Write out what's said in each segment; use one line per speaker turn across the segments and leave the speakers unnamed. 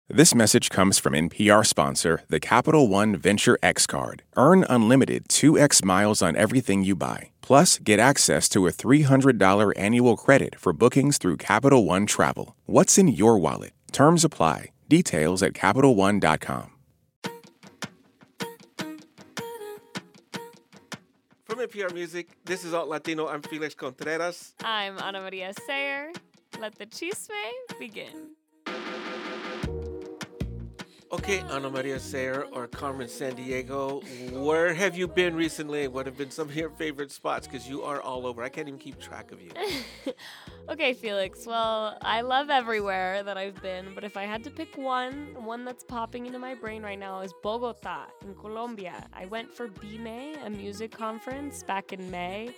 This message comes from NPR sponsor, the Capital One Venture X Card. Earn unlimited 2x miles on everything you buy. Plus, get access to a $300 annual credit for bookings through Capital One Travel. What's in your wallet? Terms apply. Details at CapitalOne.com.
From NPR Music, this is Alt Latino. I'm Felix Contreras.
I'm Ana Maria Sayer. Let the chisme begin.
Okay, Ana Maria Sayer or Carmen Sandiego, where have you been recently? What have been some of your favorite spots? Because you are all over. I can't even keep track of you.
Okay, Felix. Well, I love everywhere that I've been, but if I had to pick one that's popping into my brain right now is Bogota in Colombia. I went for BIME, a music conference, back in May.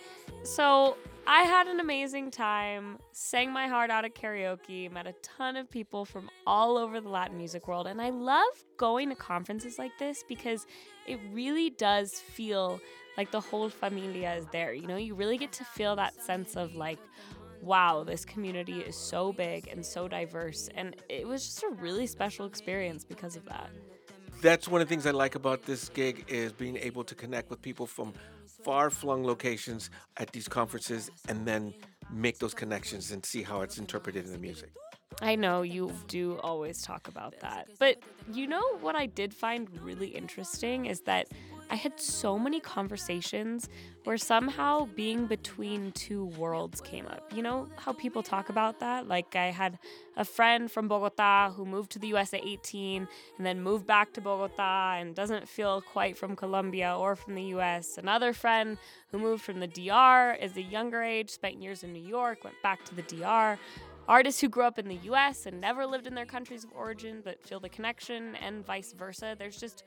So I had an amazing time, sang my heart out at karaoke, met a ton of people from all over the Latin music world, and I love going to conferences like this because it really does feel like the whole familia is there. You know, you really get to feel that sense of like, wow, this community is so big and so diverse, and it was just a really special experience because of that.
That's one of the things I like about this gig is being able to connect with people from far-flung locations at these conferences and then make those connections and see how it's interpreted in the music.
I know you do always talk about that. But you know what I did find really interesting is that I had so many conversations where somehow being between two worlds came up. You know how people talk about that? Like I had a friend from Bogota who moved to the US at 18 and then moved back to Bogota and doesn't feel quite from Colombia or from the US. Another friend who moved from the DR is a younger age, spent years in New York, went back to the DR. Artists who grew up in the US and never lived in their countries of origin but feel the connection, and vice versa. There's just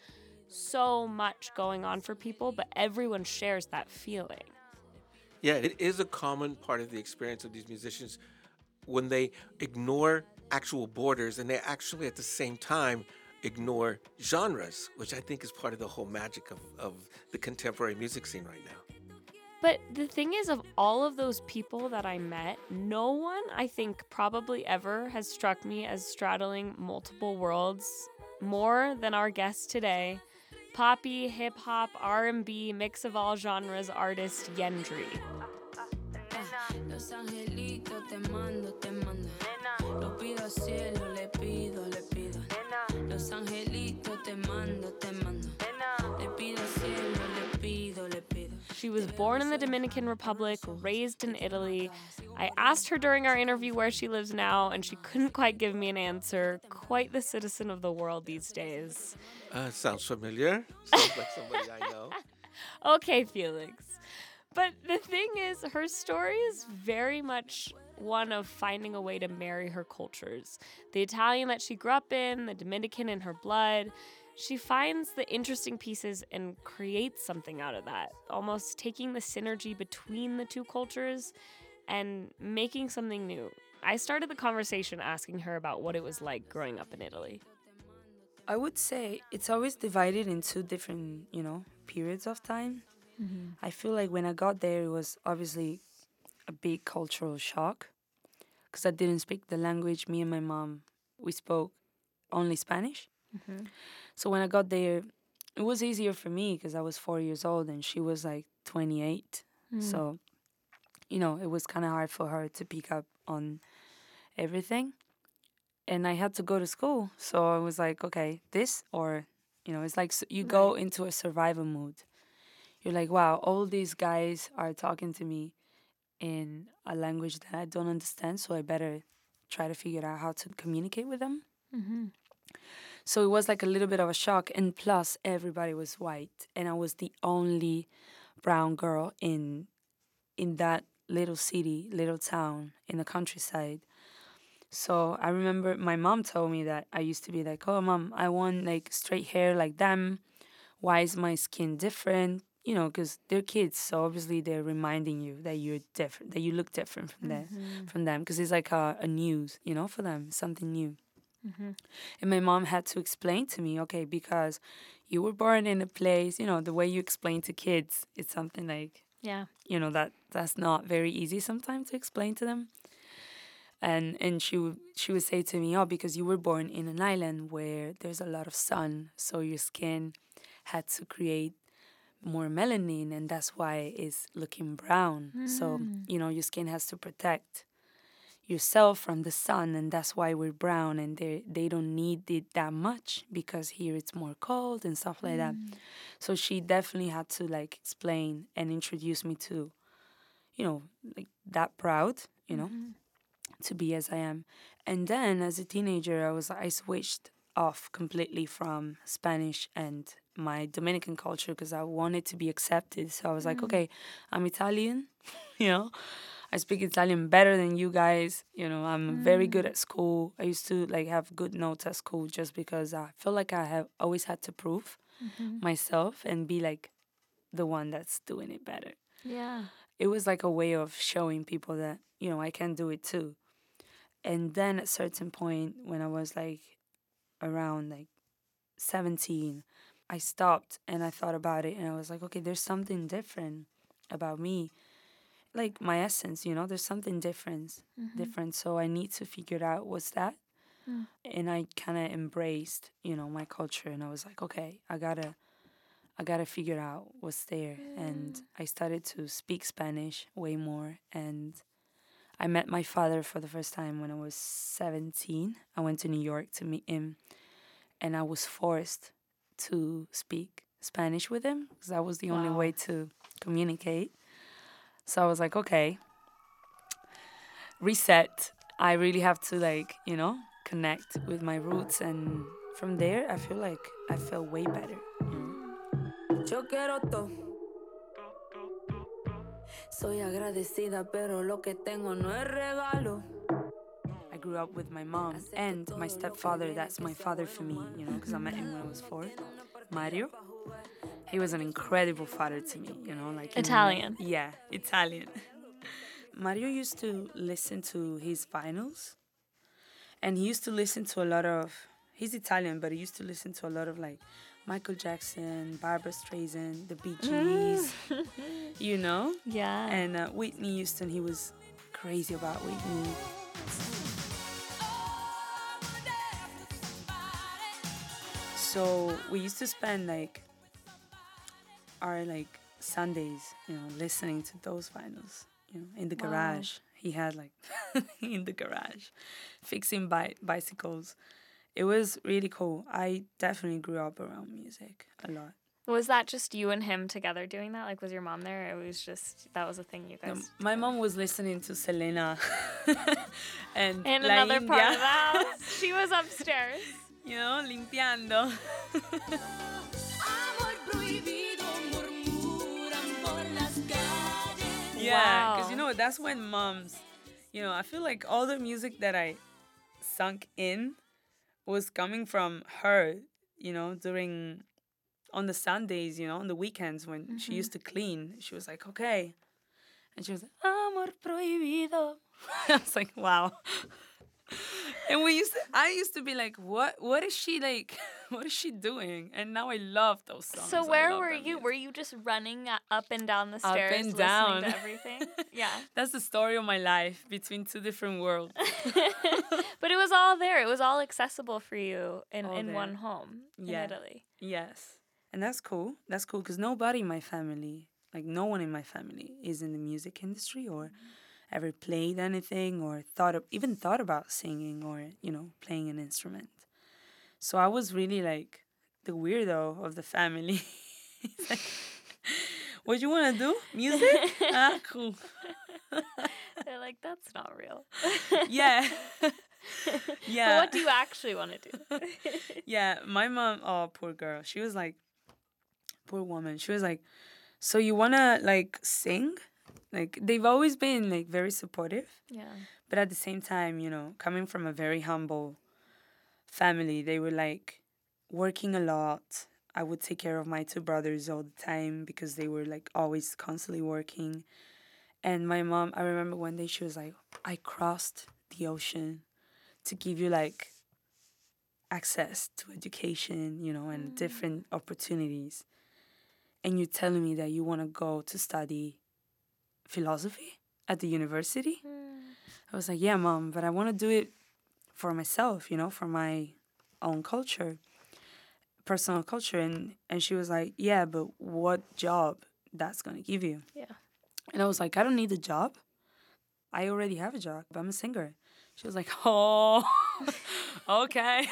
so much going on for people, but everyone shares that feeling.
Yeah, it is a common part of the experience of these musicians when they ignore actual borders and they actually at the same time ignore genres, which I think is part of the whole magic of the contemporary music scene right now.
But the thing is, of all of those people that I met, no one, I think, probably ever has struck me as straddling multiple worlds more than our guest today, poppy, hip-hop, R&B, mix of all genres artist Yendri. Los angelitos te mando, te mando. Lo pido al cielo, le pido, le pido. Los angelitos te mando, te mando. Le pido al cielo, le pido, le pido. She was born in the Dominican Republic, raised in Italy. I asked her during our interview where she lives now, and she couldn't quite give me an answer. Quite the citizen of the world these days.
Sounds familiar. Sounds like somebody I know.
Okay, Felix. But the thing is, her story is very much one of finding a way to marry her cultures. The Italian that she grew up in, the Dominican in her blood. She finds the interesting pieces and creates something out of that, almost taking the synergy between the two cultures and making something new. I started the conversation asking her about what it was like growing up in Italy.
I would say it's always divided into different, periods of time. Mm-hmm. I feel like when I got there, it was obviously a big cultural shock because I didn't speak the language. Me and my mom, we spoke only Spanish. Mm-hmm. So when I got there, it was easier for me because I was 4 years old and she was like 28. Mm. So, it was kind of hard for her to pick up on everything. And I had to go to school. So I was like, okay, this or, it's like you go into a survival mood. You're like, wow, all these guys are talking to me in a language that I don't understand. So I better try to figure out how to communicate with them. Mm-hmm. So it was like a little bit of a shock. And plus, everybody was white. And I was the only brown girl in that little city, little town in the countryside. So I remember my mom told me that I used to be like, oh, Mom, I want like straight hair like them. Why is my skin different? Because they're kids. So obviously they're reminding you that you're different, that you look different from them. Because it's like a news, for them, something new. Mm-hmm. And my mom had to explain to me, okay, because you were born in a place, the way you explain to kids, it's something like, that's not very easy sometimes to explain to them. And she would say to me, oh, because you were born in an island where there's a lot of sun, so your skin had to create more melanin, and that's why it's looking brown. So, your skin has to protect yourself from the sun, and that's why we're brown, and they don't need it that much because here it's more cold and stuff like that. So she definitely had to like explain and introduce me to, like that proud, to be as I am. And then as a teenager, I switched off completely from Spanish and my Dominican culture because I wanted to be accepted. So I was like, okay, I'm Italian, I speak Italian better than you guys. I'm very good at school. I used to like have good notes at school just because I feel like I have always had to prove myself and be like the one that's doing it better.
Yeah.
It was like a way of showing people that, I can do it too. And then at a certain point when I was like around like 17, I stopped and I thought about it and I was like, okay, there's something different about me. Like my essence, there's something different. So I need to figure out what's that. And I kind of embraced, my culture, and I was like, okay, I gotta figure out what's there. And I started to speak Spanish way more. And I met my father for the first time when I was 17. I went to New York to meet him, and I was forced to speak Spanish with him because that was the only way to communicate. So I was like, okay, reset. I really have to like, connect with my roots. And from there, I feel like I felt way better.
Yo quiero todo. Soy agradecida, pero lo que tengo no es regalo.
I grew up with my mom and my stepfather. That's my father for me, because I met him when I was 4. Mario. He was an incredible father to me, like
Italian.
Yeah, Italian. Mario used to listen to his vinyls, and he used to listen to a lot of. He's Italian, but he used to listen to a lot of like Michael Jackson, Barbra Streisand, the Bee Gees,
Yeah.
And Whitney Houston. He was crazy about Whitney. So we used to spend like our like Sundays, listening to those vinyls, in the garage. He had like in the garage, fixing bicycles. It was really cool. I definitely grew up around music a lot.
Was that just you and him together doing that? Like, was your mom there? It was just, that was a thing you guys...
My mom was listening to Selena. And
in
La
another
India.
part of the house. She was upstairs.
Limpiando. Yeah, because, that's when moms, I feel like all the music that I sunk in was coming from her, during... on the Sundays, on the weekends when she used to clean, she was like, okay. And she was like, Amor Prohibido. I was like, wow. And I used to be like, what is she like, what is she doing? And now I love those songs.
So where were you? Were you just running up and down the stairs,
up and down,
listening to everything? Yeah.
That's the story of my life, between two different worlds.
But it was all there. It was all accessible for you in one home in Italy.
Yes. And that's cool. That's cool because nobody in my family, like no one in my family, is in the music industry or ever played anything or even thought about singing or, playing an instrument. So I was really like the weirdo of the family. Like, what you want to do? Music? Cool.
They're like, that's not real.
Yeah. Yeah.
But what do you actually want to do?
Yeah, my mom, oh, poor girl. She was like, poor woman. She was like, so you want to like sing? Like, they've always been like very supportive.
Yeah.
But at the same time, coming from a very humble family, they were like working a lot. I would take care of my 2 brothers all the time because they were like always constantly working. And my mom, I remember one day she was like, I crossed the ocean to give you like access to education, and different opportunities. And you're telling me that you want to go to study philosophy? at the university. I was like, yeah, Mom, but I want to do it for myself, for my own culture, personal culture. And she was like, yeah, but what job that's going to give you?
Yeah.
And I was like, I don't need a job. I already have a job. I'm a singer. She was like, oh, okay.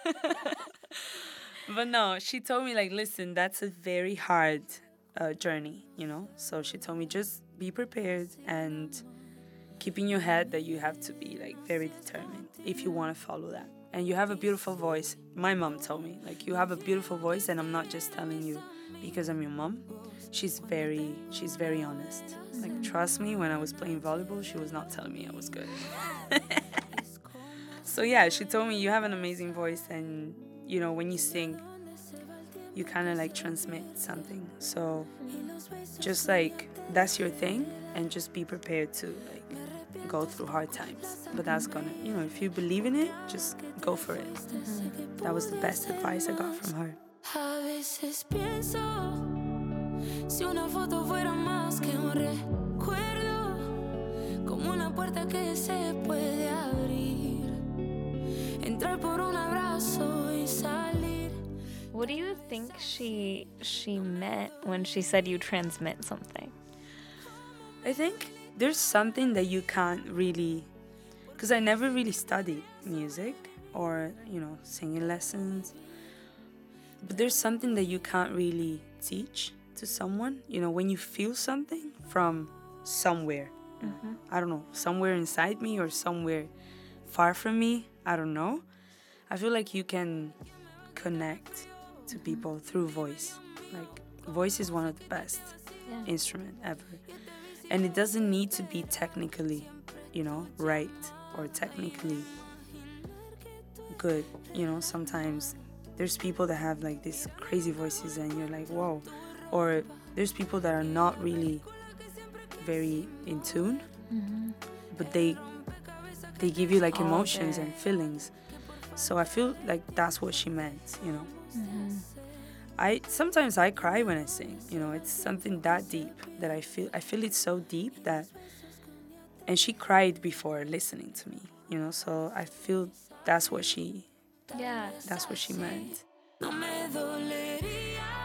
But no, she told me, like, listen, that's a very hard journey, So she told me, just be prepared and keep in your head that you have to be, like, very determined if you want to follow that. And you have a beautiful voice. My mom told me, like, you have a beautiful voice, and I'm not just telling you because I'm your mom. She's very honest. Like, trust me, when I was playing volleyball, she was not telling me I was good. So yeah, she told me, you have an amazing voice, and when you sing, you kind of like transmit something. So just like, that's your thing, and just be prepared to like go through hard times. But that's gonna, if you believe in it, just go for it. That was the best advice I got from her.
A veces pienso, si una foto fuera más que un recuerdo, como una puerta que se puede abrir, entrar por un abrazo y salir.
What do you think she meant when she said you transmit something?
I think there's something that you can't really, because I never really studied music or, singing lessons. But there's something that you can't really teach to someone, when you feel something from somewhere. I don't know, somewhere inside me or somewhere far from me. I don't know. I feel like you can connect to people through voice. Like, voice is one of the best instrument ever. And it doesn't need to be technically, right or technically good. Sometimes there's people that have like these crazy voices and you're like, whoa. Or there's people that are not really very in tune, but they give you like emotions and feelings. So I feel like that's what she meant, Sometimes I cry when I sing, it's something that deep that I feel it's so deep that, and she cried before listening to me, so I feel that's what she meant.
No me dolería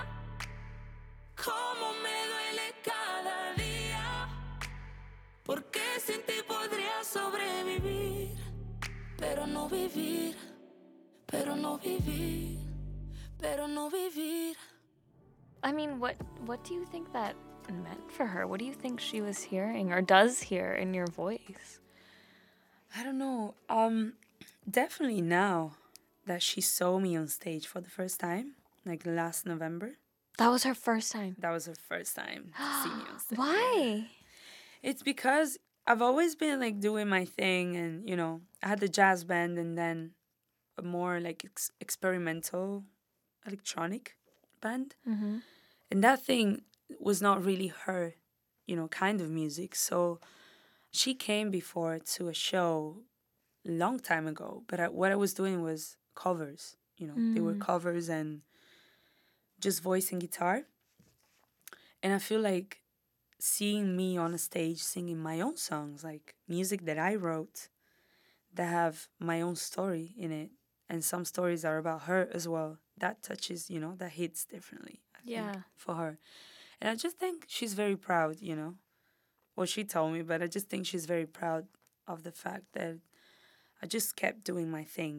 como me duele cada día, porque sin ti podría sobrevivir, pero no vivir, pero no vivir, pero no vivir.
I mean, what do you think that meant for her? What do you think she was hearing or does hear in your voice?
I don't know. Definitely now that she saw me on stage for the first time, like last November.
That was her first time?
That was her first time to see me on stage.
Why?
It's because I've always been like doing my thing, and I had the jazz band and then a more like experimental electronic band. And that thing was not really her, kind of music. So she came before to a show a long time ago, but what I was doing was covers, they were covers and just voice and guitar. And I feel like seeing me on a stage singing my own songs, like music that I wrote, that have my own story in it, and some stories are about her as well, that touches, that hits differently, I think, for her. And I just think she's very proud, Well, she told me, but I just think she's very proud of the fact that I just kept doing my thing,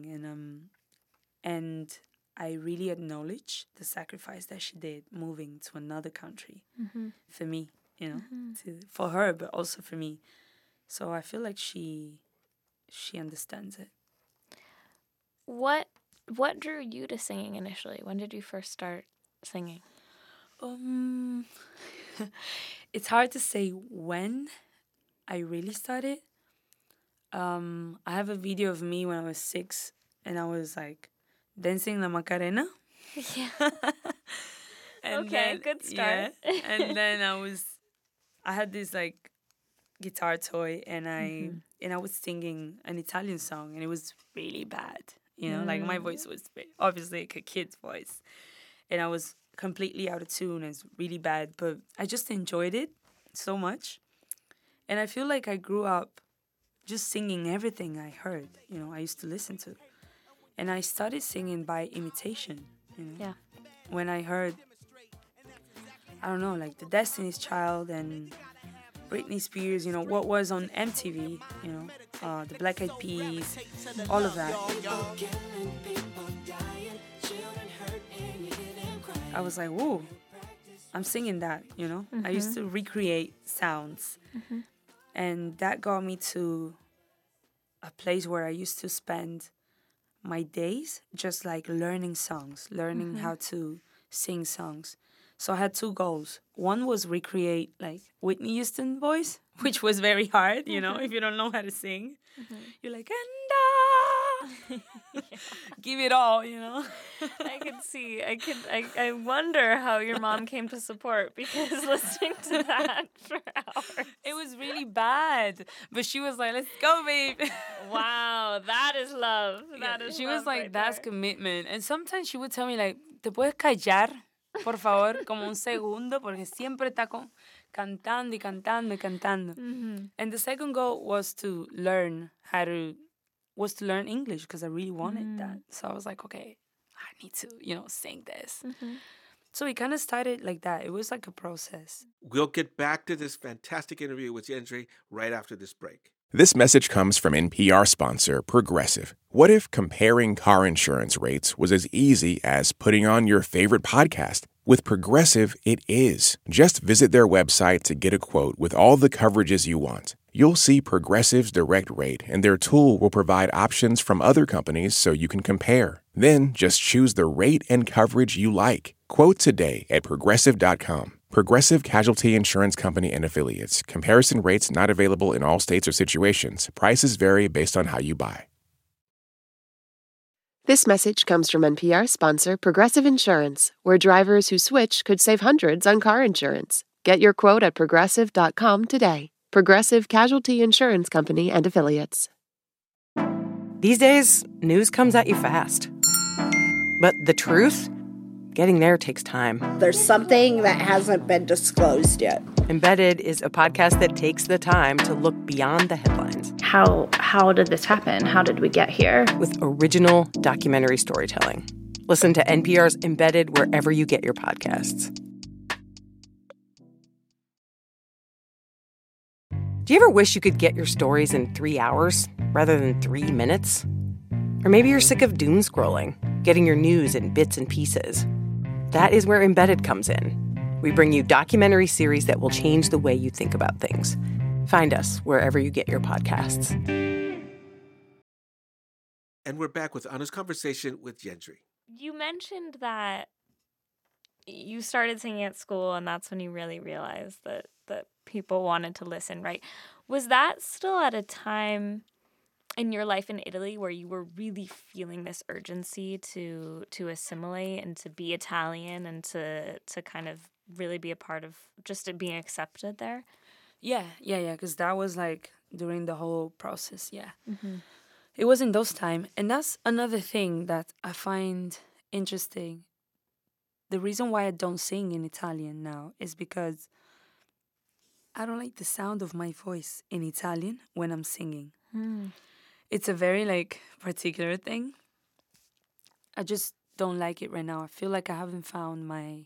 and I really acknowledge the sacrifice that she did moving to another country for me, for her, but also for me. So I feel like she understands it.
What drew you to singing initially? When did you first start singing?
It's hard to say when I really started. I have a video of me when I was 6, and I was like dancing La Macarena.
Yeah.
And
okay,
then,
good start.
Yeah, and then I had this like guitar toy, and I was singing an Italian song, and it was really bad. Like my voice was obviously like a kid's voice, and I was completely out of tune. It's really bad, but I just enjoyed it so much. And I feel like I grew up just singing everything I heard, I used to listen to. And I started singing by imitation,
Yeah.
When I heard, I don't know, like the Destiny's Child and Britney Spears, what was on MTV, the Black Eyed Peas, all of that. I was like, whoa, I'm singing that, I used to recreate sounds. And that got me to a place where I used to spend my days just like learning songs, learning how to sing songs. So I had two goals. One was recreate like Whitney Houston voice, which was very hard, if you don't know how to sing. You're like, give it all,
I could see. I wonder how your mom came to support, because listening to that for hours.
It was really bad. But she was like, let's go, babe.
Wow, that is love. That is
She
love
was like,
right
that's
there.
commitment. And sometimes she would tell me like, ¿te puedes callar, por favor, como un segundo? Porque siempre está cantando y cantando y cantando. And the second goal was to learn English, because I really wanted that. So I was like, okay, I need to, sing this. So it kind of started like that. It was like a process.
We'll get back to this fantastic interview with Yendri right after this break.
This message comes from NPR sponsor Progressive. What if comparing car insurance rates was as easy as putting on your favorite podcast? With Progressive, it is. Just visit their website to get a quote with all the coverages you want. You'll see Progressive's direct rate, and their tool will provide options from other companies so you can compare. Then just choose the rate and coverage you like. Quote today at Progressive.com. Progressive Casualty Insurance Company and Affiliates. Comparison rates not available in all states or situations. Prices vary based on how you buy.
This message comes from NPR sponsor Progressive Insurance, where drivers who switch could save hundreds on car insurance. Get your quote at Progressive.com today. Progressive Casualty Insurance Company and Affiliates.
These days, news comes at you fast. But the truth? Getting there takes time.
There's something that hasn't been disclosed yet.
Embedded is a podcast that takes the time to look beyond the headlines.
How did this happen? How did we get here?
With original documentary storytelling. Listen to NPR's Embedded wherever you get your podcasts. Do you ever wish you could get your stories in 3 hours rather than 3 minutes? Or maybe you're sick of doom scrolling, getting your news in bits and pieces. That is where Embedded comes in. We bring you documentary series that will change the way you think about things. Find us wherever you get your podcasts.
And we're back with Ana's conversation with Yendri.
You mentioned that you started singing at school, and that's when you really realized that people wanted to listen, right? Was that still at a time in your life in Italy where you were really feeling this urgency to assimilate and to be Italian and to kind of really be a part of just being accepted there?
Yeah, because that was like during the whole process, yeah. It was in those times. And that's another thing that I find interesting. The reason why I don't sing in Italian now is because I don't like the sound of my voice in Italian when I'm singing. It's a very like particular thing. I just don't like it right now. I feel like I haven't found my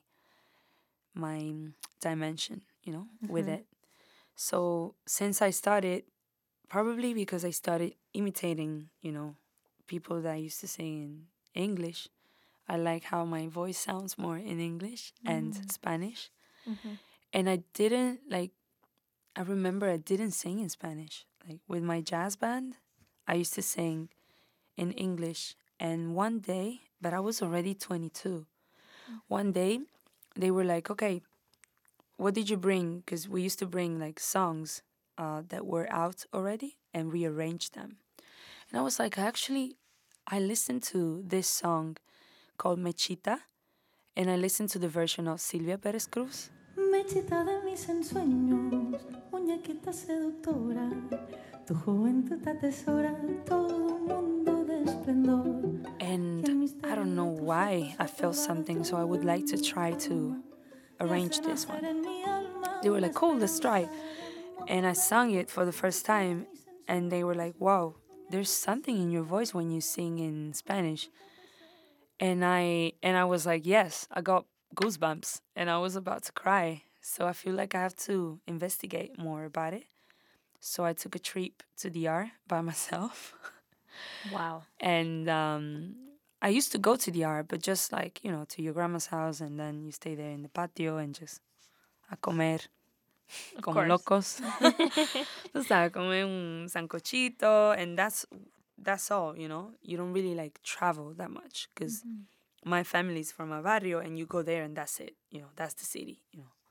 dimension, with it. So since I started, probably because I started imitating, people that I used to sing in English, I like how my voice sounds more in English and Spanish. And I remember I didn't sing in Spanish. Like with my jazz band, I used to sing in English. And one day, but I was already 22. One day, they were like, okay, what did you bring? Because we used to bring like songs that were out already and rearrange them. And I was like, I listened to this song called Mechita, and I listened to the version of Silvia Pérez Cruz.
Mechita de mis ensueños, muñequita seductora, tu juventud atesora todo un mundo de esplendor.
And I don't know why I felt something, so I would like to try to arrange this one. They were like, cool, let's try. And I sung it for the first time, and they were like, wow, there's something in your voice when you sing in Spanish. And I was like, yes, I got goosebumps, and I was about to cry. So I feel like I have to investigate more about it. So I took a trip to DR by myself.
Wow.
And I used to go to DR, but just like, to your grandma's house, and then you stay there in the patio and just a comer como
course.
locos. Tú sabes, comer un sancochito, and that's all, You don't really like travel that much because my family's from a barrio, and you go there and that's it. That's the city,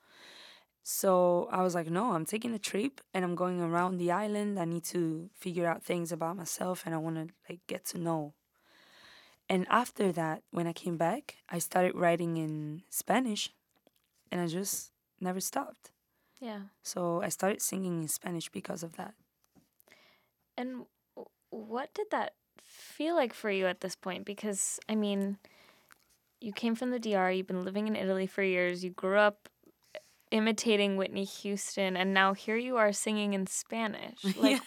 So I was like, no, I'm taking a trip and I'm going around the island. I need to figure out things about myself, and I want to get to know. And after that, when I came back, I started writing in Spanish, and I just never stopped.
Yeah.
So I started singing in Spanish because of that.
And what did that feel like for you at this point? Because, I mean, you came from the DR, you've been living in Italy for years, you grew up imitating Whitney Houston, and now here you are singing in Spanish. Like,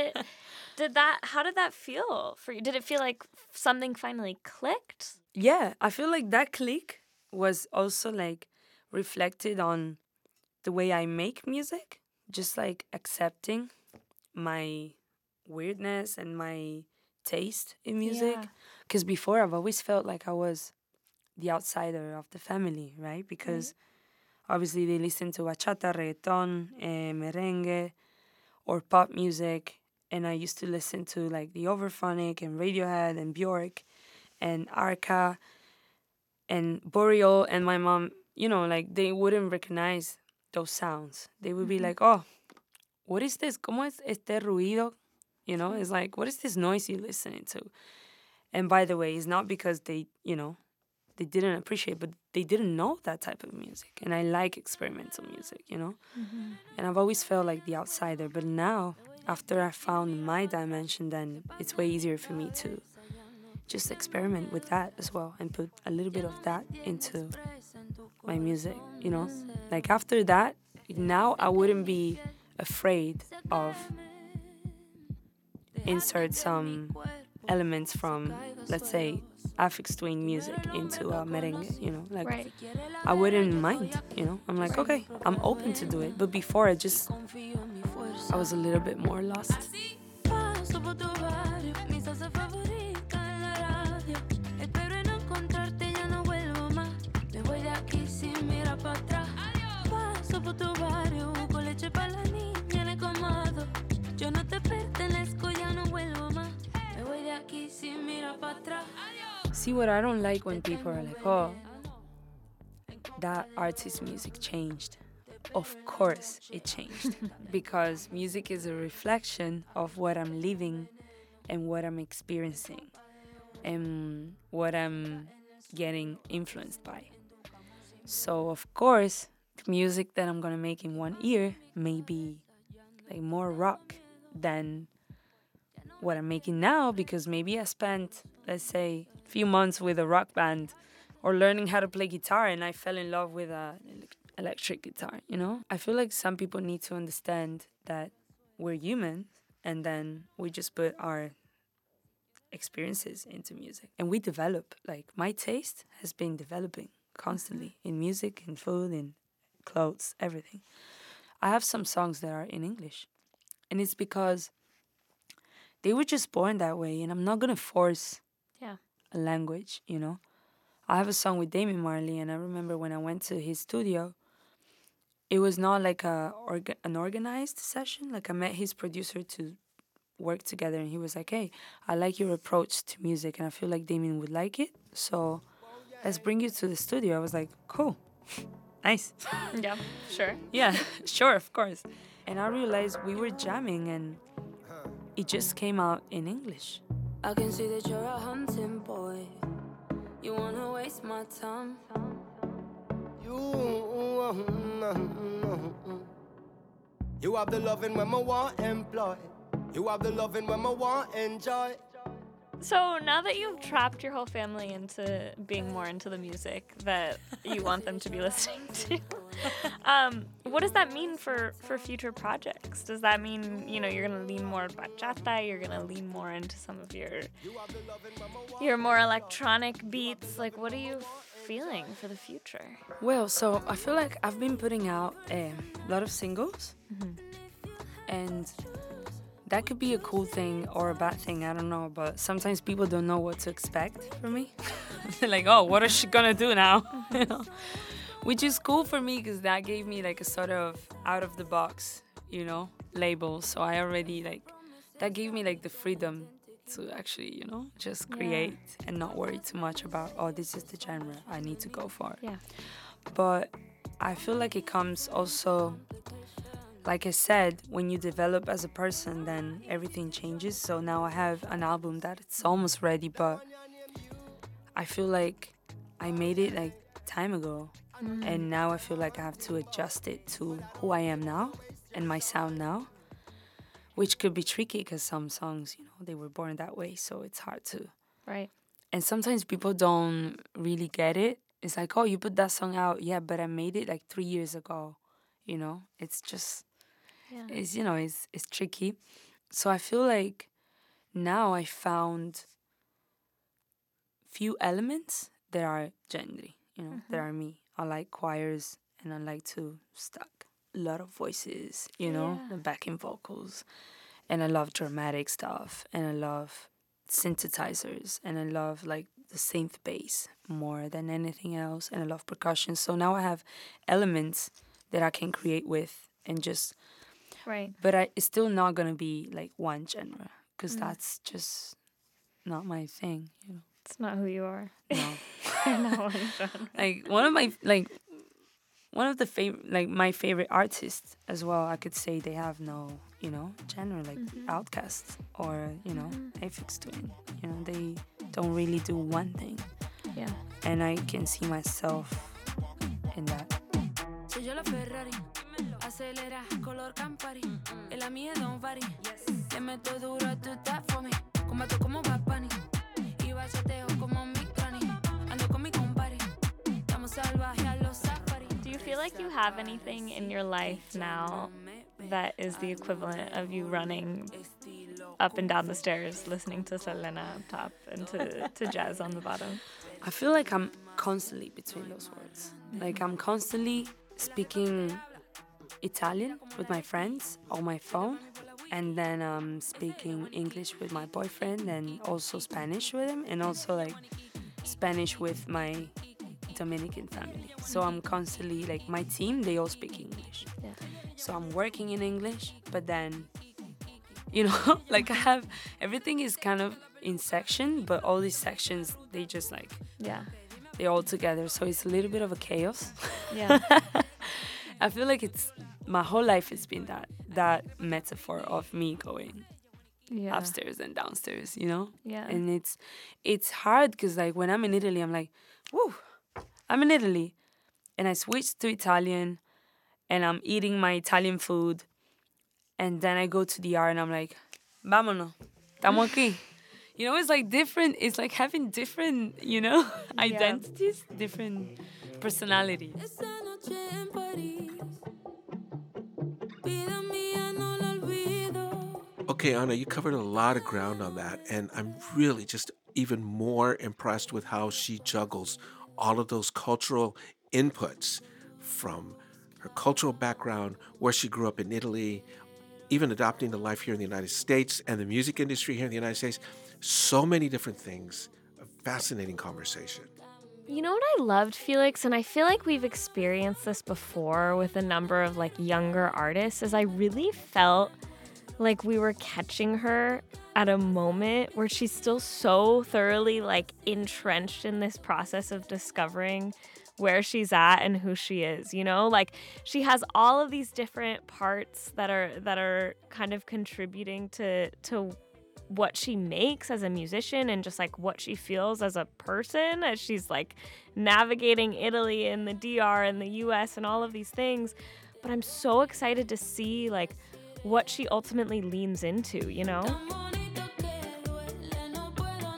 how did that feel for you? Did it feel like something finally clicked?
Yeah, I feel like that click was also reflected on the way I make music, just accepting my weirdness and my taste in music. Because before I've always felt like I was the outsider of the family, right? Because obviously they listen to bachata, reggaeton, merengue, or pop music. And I used to listen to the Overphonic and Radiohead and Bjork and Arca and Boreal. And my mom, they wouldn't recognize those sounds. They would be like, oh, what is this? ¿Cómo es este ruido? It's like, what is this noise you're listening to? And by the way, it's not because they didn't appreciate, but they didn't know that type of music. And I like experimental music, And I've always felt like the outsider. But now, after I found my dimension, then it's way easier for me to just experiment with that as well and put a little bit of that into my music, After that, now I wouldn't be afraid of insert some elements from, let's say, Afix Twin music into a merengue,
Right.
I wouldn't mind, I'm like, okay, I'm open to do it. But before, I was a little bit more lost. See, what I don't like when people are like, oh, that artist's music changed. Of course it changed. Because music is a reflection of what I'm living and what I'm experiencing and what I'm getting influenced by. So, of course, the music that I'm gonna make in one ear may be more rock than what I'm making now, because maybe I spent, let's say, a few months with a rock band or learning how to play guitar, and I fell in love with an electric guitar, I feel like some people need to understand that we're human, and then we just put our experiences into music. And we develop, my taste has been developing constantly in music, in food, in clothes, everything. I have some songs that are in English, and it's because they were just born that way, and I'm not going to force a language, I have a song with Damian Marley, and I remember when I went to his studio, it was not like an organized session. I met his producer to work together, and he was like, hey, I like your approach to music, and I feel like Damian would like it, so let's bring you to the studio. I was like, cool, nice.
Yeah, sure.
Yeah, sure, of course. And I realized we were jamming, and it just came out in English.
I can see that you're a hunting boy. You wanna waste my time.
You have the loving when I want employ. You have the loving when I want enjoy.
So now that you've trapped your whole family into being more into the music that you want them to be listening to, what does that mean for future projects? Does that mean, you know, you're going to lean more bachata, you're going to lean more into some of your more electronic beats? Like, what are you feeling for the future?
Well, so I feel like I've been putting out a lot of singles, and that could be a cool thing or a bad thing, I don't know, but sometimes people don't know what to expect from me. They're like, oh, what is she gonna do now? You know? Which is cool for me because that gave me like a sort of out of the box, you know, label. So I already that gave me like the freedom to actually, you know, just create and not worry too much about, oh, this is the genre I need to go for.
Yeah.
But I feel like it comes also, like I said, when you develop as a person, then everything changes. So now I have an album that it's almost ready, but I feel like I made it like time ago. And now I feel like I have to adjust it to who I am now and my sound now, which could be tricky because some songs, you know, they were born that way. So it's hard to.
Right.
And sometimes people don't really get it. It's like, oh, you put that song out. Yeah, but I made it like 3 years ago. You know, it's just, it's, you know, it's tricky. So I feel like now I found few elements that are gender, you know, that are me. I like choirs and I like to stack a lot of voices, you know, the backing vocals. And I love dramatic stuff and I love synthesizers and I love like the synth bass more than anything else, and I love percussion. So now I have elements that I can create with and just but it's still not gonna be like one genre because that's just not my thing, you know.
It's not who you are.
No.
Not one genre.
Like one of the my favorite artists as well, I could say they have no, you know, genre, like Outkast or, you know, Aphex Twin. You know, they don't really do one thing.
Yeah.
And I can see myself in that.
Soy yo la Ferrari, acelera, color Campari. En la mía don't vary. Le meto duro, tú estás for me. Combato como Bad Bunny. Y bachateo como mi crani. Ando con mi compadre. Estamos salvajes a los safari.
Do you feel like you have anything in your life now that is the equivalent of you running up and down the stairs, listening to Selena up top and to Jazz on the bottom?
I feel like I'm constantly between those words. Like I'm constantly speaking Italian with my friends on my phone, and then I'm speaking English with my boyfriend, and also Spanish with him, and also like Spanish with my Dominican family. So I'm constantly like my team, they all speak English.
Yeah.
So I'm working in English, but then, you know, like I have everything is kind of in section, but all these sections they just like they're all together. So it's a little bit of a chaos.
Yeah.
I feel like it's my whole life has been that metaphor of me going upstairs and downstairs, you know?
Yeah.
And it's hard because like when I'm in Italy, I'm like, woo, I'm in Italy. And I switched to Italian and I'm eating my Italian food. And then I go to the R and I'm like, vámonos, estamos aquí. You know, it's like different. It's like having different, you know, identities, different personalities.
Okay, Ana, you covered a lot of ground on that, and I'm really just even more impressed with how she juggles all of those cultural inputs from her cultural background, where she grew up in Italy, even adopting the life here in the United States and the music industry here in the United States. So many different things. A fascinating conversation.
You know what I loved, Felix, and I feel like we've experienced this before with a number of like younger artists, is I really felt like we were catching her at a moment where she's still so thoroughly like entrenched in this process of discovering where she's at and who she is, you know? Like she has all of these different parts that are kind of contributing to what she makes as a musician and just like what she feels as a person as she's like navigating Italy and the DR and the US and all of these things. But I'm so excited to see like what she ultimately leans into, you know?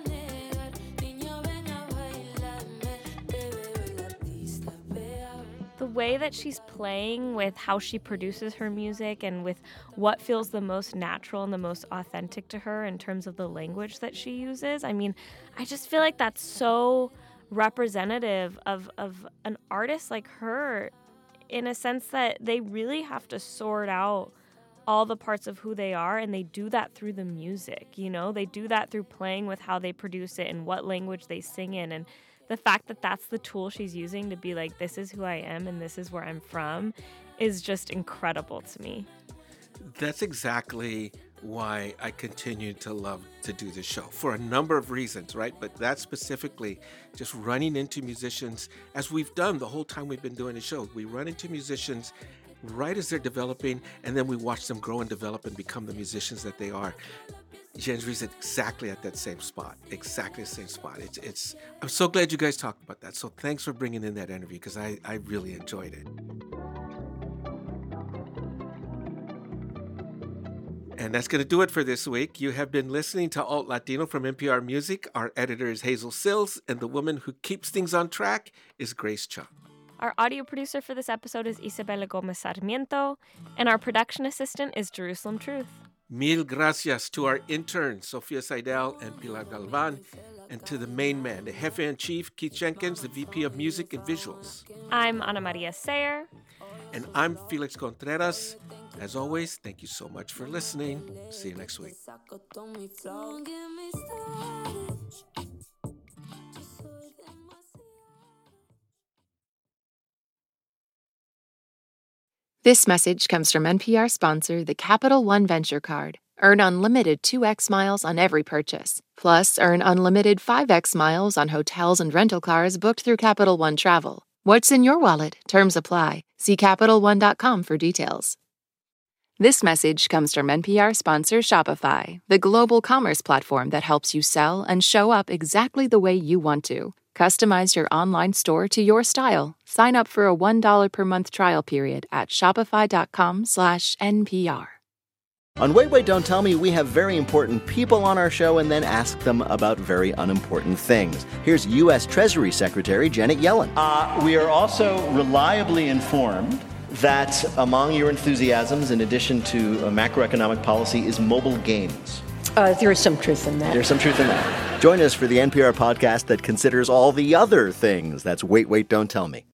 way that she's playing with how she produces her music and with what feels the most natural and the most authentic to her in terms of the language that she uses. I mean, I just feel like that's so representative of an artist like her, in a sense that they really have to sort out all the parts of who they are, and they do that through the music, you know? They do that through playing with how they produce it and what language they sing in, and the fact that that's the tool she's using to be like, this is who I am and this is where I'm from, is just incredible to me.
That's exactly why I continue to love to do this show, for a number of reasons, right? But that specifically, just running into musicians, as we've done the whole time we've been doing the show, we run into musicians right as they're developing, and then we watch them grow and develop and become the musicians that they are. Gentry's exactly at that same spot, exactly the same spot. It's. I'm so glad you guys talked about that. So thanks for bringing in that interview, because I really enjoyed it. And that's going to do it for this week. You have been listening to Alt Latino from NPR Music. Our editor is Hazel Sills, and the woman who keeps things on track is Grace Chung.
Our audio producer for this episode is Isabela Gomez Sarmiento, and our production assistant is Jerusalem Truth.
Mil gracias to our interns, Sofia Seidel and Pilar Galvan, and to the main man, the Jefe-in-Chief, Keith Jenkins, the VP of Music and Visuals.
I'm Ana Maria Sayer.
And I'm Felix Contreras. As always, thank you so much for listening. See you next week.
This message comes from NPR sponsor, the Capital One Venture Card. Earn unlimited 2x miles on every purchase. Plus, earn unlimited 5x miles on hotels and rental cars booked through Capital One Travel. What's in your wallet? Terms apply. See CapitalOne.com for details. This message comes from NPR sponsor Shopify, the global commerce platform that helps you sell and show up exactly the way you want to. Customize your online store to your style. Sign up for a $1 per month trial period at shopify.com/NPR.
On Wait, Wait, Don't Tell Me, we have very important people on our show and then ask them about very unimportant things. Here's U.S. Treasury Secretary Janet Yellen.
We are also reliably informed that among your enthusiasms, in addition to macroeconomic policy, is mobile games.
There is some truth in that.
There's some truth in that. Join us for the NPR podcast that considers all the other things. That's Wait, Wait, Don't Tell Me.